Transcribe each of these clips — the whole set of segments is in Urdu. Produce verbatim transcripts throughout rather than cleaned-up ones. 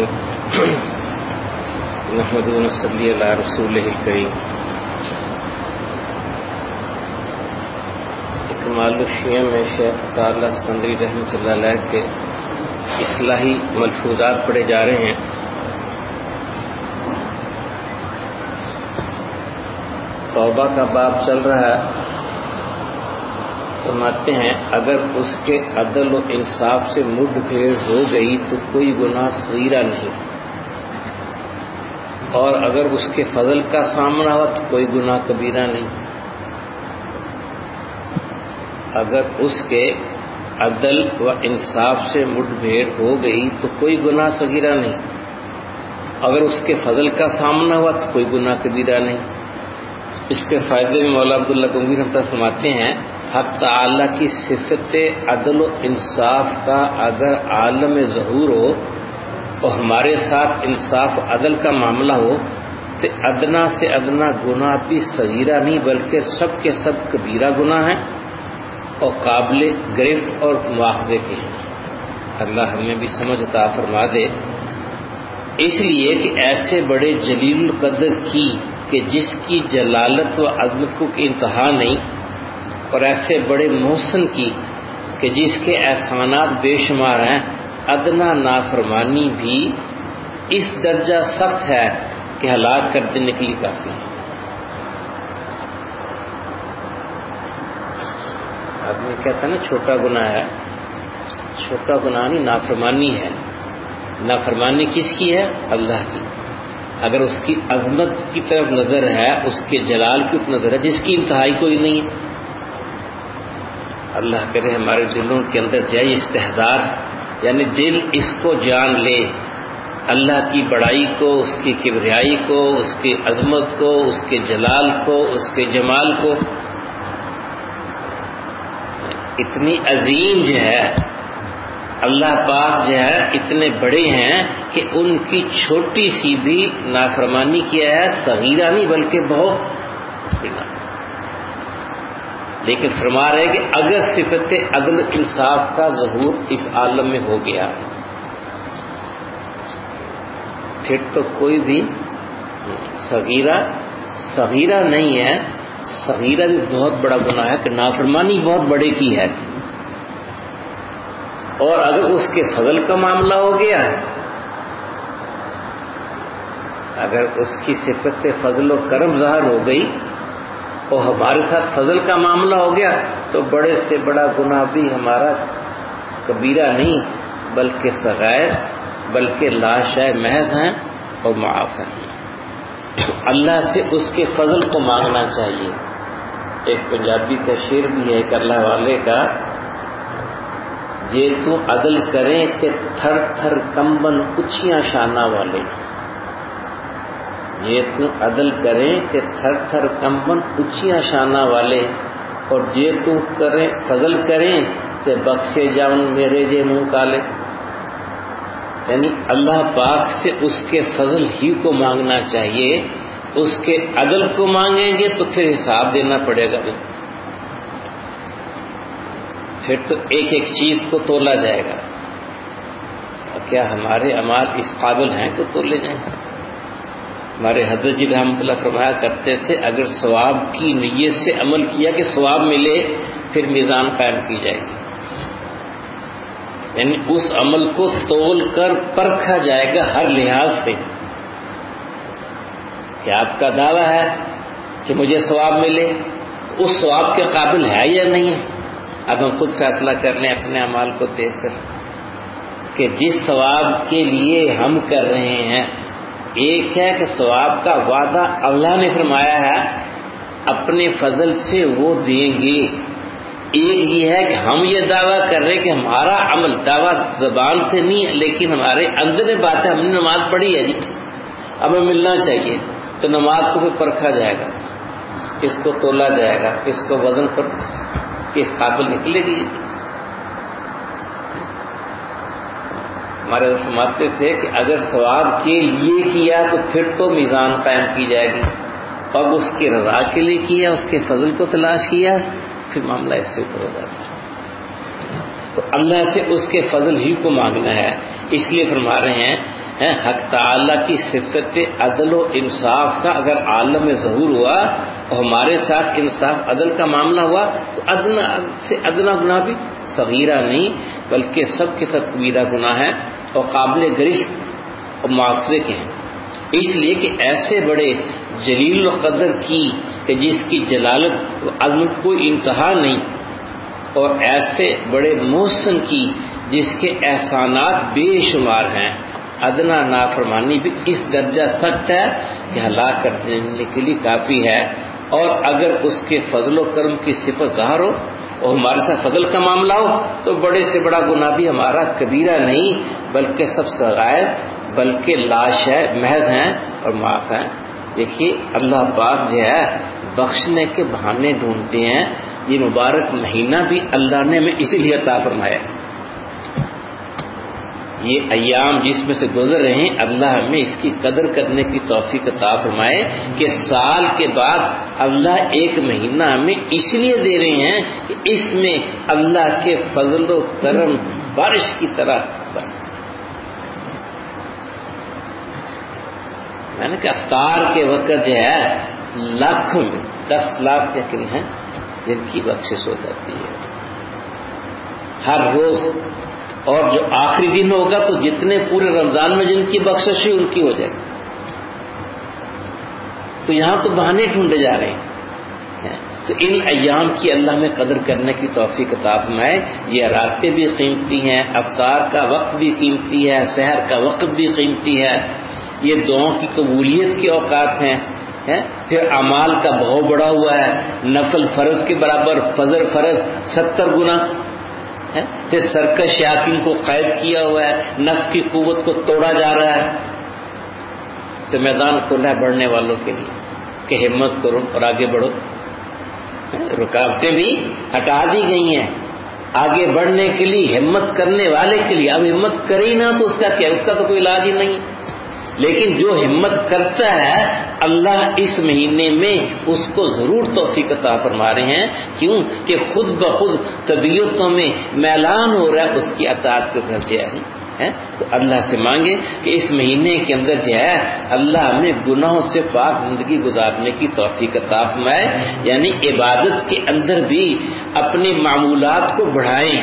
نحمدہ و نصلی علی رسولہ الکریم۔ اکمال الشیعہ میں شیخ عطا اللہ اسکندری رحمۃ اللہ علیہ کے اصلاحی ملفوظات پڑھے جا رہے ہیں۔ توبہ کا باب چل رہا ہے۔ فرماتے ہیں اگر اس کے عدل و انصاف سے مڈ پھیر ہو گئی تو کوئی گناہ صغیرہ نہیں، اور اگر اس کے فضل کا سامنا ہوا تو کوئی گناہ کبیرہ نہیں۔ اگر اس کے عدل و انصاف سے مڈ پھیر ہو گئی تو کوئی گناہ صغیرہ نہیں، اگر اس کے فضل کا سامنا ہوا تو کوئی گناہ کبیرہ نہیں۔ اس کے فائدے میں مولا عبداللہ گنگوہی رحمۃ اللہ فرماتے ہیں حق تعالی کی صفت عدل و انصاف کا اگر عالم ظہور ہو اور ہمارے ساتھ انصاف و عدل کا معاملہ ہو تو ادنا سے ادنا گناہ بھی صغیرہ نہیں بلکہ سب کے سب کبیرہ گناہ ہیں اور قابل گرفت اور مواخذے کے ہیں۔ اللہ ہمیں بھی سمجھ عطا فرما دے۔ اس لیے کہ ایسے بڑے جلیل القدر کی کہ جس کی جلالت و عظمت کو کی انتہا نہیں، اور ایسے بڑے محسن کی کہ جس کے احسانات بے شمار ہیں، ادنا نافرمانی بھی اس درجہ سخت ہے کہ ہلاک کر دینے کے لیے کافی ہے۔ آدمی کہتا ہے نا چھوٹا گناہ ہے، چھوٹا گناہ نہیں، نافرمانی ہے۔ نافرمانی کس کی ہے؟ اللہ کی۔ اگر اس کی عظمت کی طرف نظر ہے، اس کے جلال کی طرف نظر ہے جس کی انتہائی کوئی نہیں ہے۔ اللہ کرے ہمارے دلوں کے اندر جائے استحضار، یعنی دل اس کو جان لے، اللہ کی بڑائی کو، اس کی کبریائی کو، اس کی عظمت کو، اس کے جلال کو، اس کے جمال کو۔ اتنی عظیم جو ہے اللہ پاک جو ہے اتنے بڑے ہیں کہ ان کی چھوٹی سی بھی نافرمانی کیا ہے، صغیرہ نہیں بلکہ بہت بڑا۔ لیکن فرما رہے کہ اگر صفت عدل انصاف کا ظہور اس عالم میں ہو گیا پھر تو کوئی بھی صغیرہ صغیرہ نہیں ہے، صغیرہ بھی بہت بڑا گناہ ہے کہ نافرمانی بہت بڑے کی ہے۔ اور اگر اس کے فضل کا معاملہ ہو گیا، اگر اس کی صفت فضل و کرم ظاہر ہو گئی اور ہمارے ساتھ فضل کا معاملہ ہو گیا تو بڑے سے بڑا گناہ بھی ہمارا کبیرہ نہیں بلکہ صغائر، بلکہ لاشائے محض ہیں اور معاف ہیں۔ اللہ سے اس کے فضل کو مانگنا چاہیے۔ ایک پنجابی کا شعر بھی ہے ایک اللہ والے کا، جے تو عدل کریں تے تھر تھر کمبن اچھیاں شانہ والے، جے تو عدل کریں تے تھر تھر کمبن اچھیاں شانہ والے، اور جے تو کریں فضل کریں تے بخشے جاؤں میرے جے منہ کالے۔ یعنی اللہ پاک سے اس کے فضل ہی کو مانگنا چاہیے، اس کے عدل کو مانگیں گے تو پھر حساب دینا پڑے گا، پھر تو ایک ایک چیز کو تولا جائے گا۔ کیا ہمارے اعمال اس قابل ہیں کہ تولے جائیں؟ ہمارے حضرت جی رحمۃ اللہ فرمایا کرتے تھے اگر ثواب کی نیت سے عمل کیا کہ ثواب ملے پھر میزان قائم کی جائے گی، یعنی اس عمل کو تول کر پرکھا جائے گا ہر لحاظ سے کہ آپ کا دعویٰ ہے کہ مجھے ثواب ملے تو اس ثواب کے قابل ہے یا نہیں ہے۔ اب ہم خود فیصلہ کر لیں اپنے اعمال کو دیکھ کر کہ جس ثواب کے لیے ہم کر رہے ہیں، ایک ہے کہ ثواب کا وعدہ اللہ نے فرمایا ہے اپنے فضل سے وہ دیں گے، ایک یہ ہے کہ ہم یہ دعویٰ کر رہے ہیں کہ ہمارا عمل، دعویٰ زبان سے نہیں لیکن ہمارے اندر بات ہے، ہم نے نماز پڑھی ہے جی اب ہمیں ملنا چاہیے، تو نماز کو بھی پرکھا جائے گا، اس کو تولا جائے گا، اس کو وزن پر کس قابل نکلے گی۔ ہمارے فرماتے تھے کہ اگر ثواب کے لیے کیا تو پھر تو میزان قائم کی جائے گی، اور اس کی رضا کے لیے کیا، اس کے فضل کو تلاش کیا، پھر معاملہ اس سے اوپر ہو جاتا ہے۔ تو اللہ سے اس کے فضل ہی کو مانگنا ہے، اس لیے فرما رہے ہیں ہے حق تعالیٰ کی صفت عدل و انصاف کا اگر عالم میں ظہور ہوا اور ہمارے ساتھ انصاف عدل کا معاملہ ہوا تو ادنا سے ادنا گناہ بھی صغیرہ نہیں بلکہ سب کے سب کبیرہ گناہ ہے اور قابل گرفت اور مواخذے کے ہیں، اس لیے کہ ایسے بڑے جلیل القدر کی کہ جس کی جلالت و عظمت کوئی انتہا نہیں، اور ایسے بڑے محسن کی جس کے احسانات بے شمار ہیں، ادنا نافرمانی بھی اس درجہ سخت ہے کہ ہلاک کر دینے کے لیے کافی ہے، اور اگر اس کے فضل و کرم کی صفت ظاہر ہو اور ہمارے ساتھ فضل کا معاملہ ہو تو بڑے سے بڑا گناہ بھی ہمارا کبیرہ نہیں بلکہ سب صغائر بلکہ لاش ہے، محض ہیں اور معاف ہیں۔ دیکھیے اللہ پاک جو ہے بخشنے کے بہانے ڈھونڈتے ہیں، یہ مبارک مہینہ بھی اللہ نے ہمیں اسی لیے عطا فرمایا، یہ ایام جس میں سے گزر رہے ہیں اللہ ہمیں اس کی قدر کرنے کی توفیق عطا فرمائے کہ سال کے بعد اللہ ایک مہینہ ہمیں اس لیے دے رہے ہیں کہ اس میں اللہ کے فضل و کرم بارش کی طرح برس۔ میں نے کہ افطار کے وقت جو ہے لاکھوں میں دس لاکھ یقین ہیں جن کی بخشش ہو جاتی ہے ہر روز، اور جو آخری دن ہوگا تو جتنے پورے رمضان میں جن کی بخشش ہے ان کی ہو جائے گی۔ تو یہاں تو بہانے ڈھونڈے جا رہے ہیں، تو ان ایام کی اللہ میں قدر کرنے کی توفیق عطا فرمائے۔ یہ راتیں بھی قیمتی ہیں، افطار کا وقت بھی قیمتی ہے، سحر کا وقت بھی قیمتی ہے، یہ دعاؤں کی قبولیت کے اوقات ہیں۔ پھر اعمال کا بہت بڑا ہوا ہے، نفل فرض کے برابر، فجر فرض ستر گنا، پھر سرکش شیاطین کو قید کیا ہوا ہے، نفس کی قوت کو توڑا جا رہا ہے، تو میدان کھلا ہے بڑھنے والوں کے لیے کہ ہمت کرو اور آگے بڑھو۔ رکاوٹیں بھی ہٹا دی گئی ہیں آگے بڑھنے کے لیے، ہمت کرنے والے کے لیے۔ اب ہمت کرے ہی نہ تو اس کا کیا، اس کا تو کوئی علاج ہی نہیں، لیکن جو ہمت کرتا ہے اللہ اس مہینے میں اس کو ضرور توفیق عطا فرما رہے ہیں۔ کیوں کہ خود بخود طبیعتوں میں میلان ہو رہا ہے اس کی اطاعت کے طرف ہے، تو اللہ سے مانگے کہ اس مہینے کے اندر جو ہے اللہ ہمیں گناہوں سے پاک زندگی گزارنے کی توفیق عطا فرمائے، یعنی عبادت کے اندر بھی اپنے معمولات کو بڑھائیں،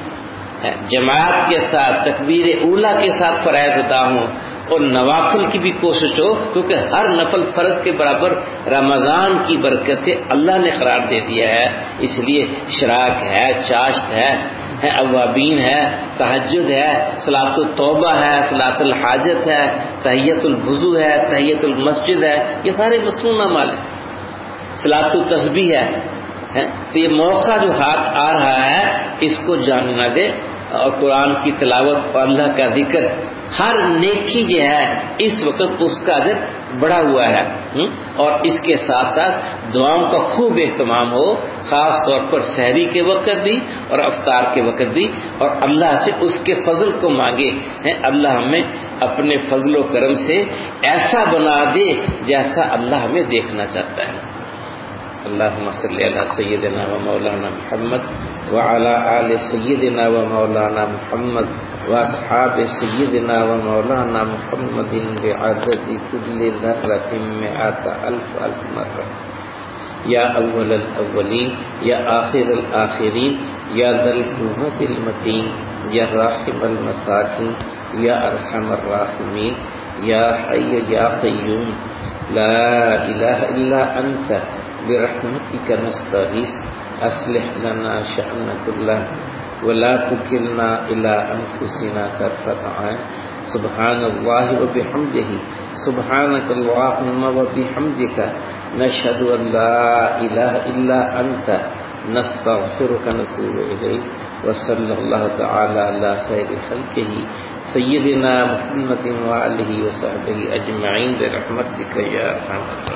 جماعت کے ساتھ تکبیر اولیٰ کے ساتھ فرائض ادا ہوں، اور نوافل کی بھی کوشش ہو، کیونکہ ہر نفل فرض کے برابر رمضان کی برکت سے اللہ نے قرار دے دیا ہے۔ اس لیے شراک ہے، چاشت ہے، اوابین ہے، تہجد ہے، صلاۃ التوبہ ہے، صلاۃ الحاجت ہے، تحیۃ الوضو ہے، تحیۃ المسجد ہے، یہ سارے مصنون اعمال ہیں، صلاۃ التسبیح ہے۔ تو یہ موقع جو ہاتھ آ رہا ہے اس کو جان نہ دے، اور قرآن کی تلاوت اور اللہ کا ذکر، ہر نیکی جو ہے اس وقت اس کا اجر بڑا ہوا ہے، اور اس کے ساتھ ساتھ دعاؤں کا خوب اہتمام ہو، خاص طور پر سحری کے وقت بھی اور افطار کے وقت بھی، اور اللہ سے اس کے فضل کو مانگے۔ اللہ ہمیں اپنے فضل و کرم سے ایسا بنا دے جیسا اللہ ہمیں دیکھنا چاہتا ہے۔ اللہم صلی علی سیدنا و مولانا محمد وعلی آل سیدنا و مولانا محمد واصحاب سیدنا و مولانا محمد بعدد کل ذرۃ مئات الف الف مرہ، یا اول الاولین یا آخر الآخرین یا ذا القوۃ المتین یا راحم المساکین یا ارحم الراحمین یا حی یا قیوم لا الہ الا انت برحمتک نستغیث اصلح لنا شأننا كله ولا تکلنا الى انفسنا طرفۃ عین سبحان اللہ وبحمدہ سبحانک اللہم وبحمدک نشہد ان لا الہ الا انت نستغفرک ونتوب الیک وصلی اللہ تعالی علی خیر خلقہ سیدنا محمد وآلہ وصحبہ اجمعین برحمتک یا ارحم الراحمین۔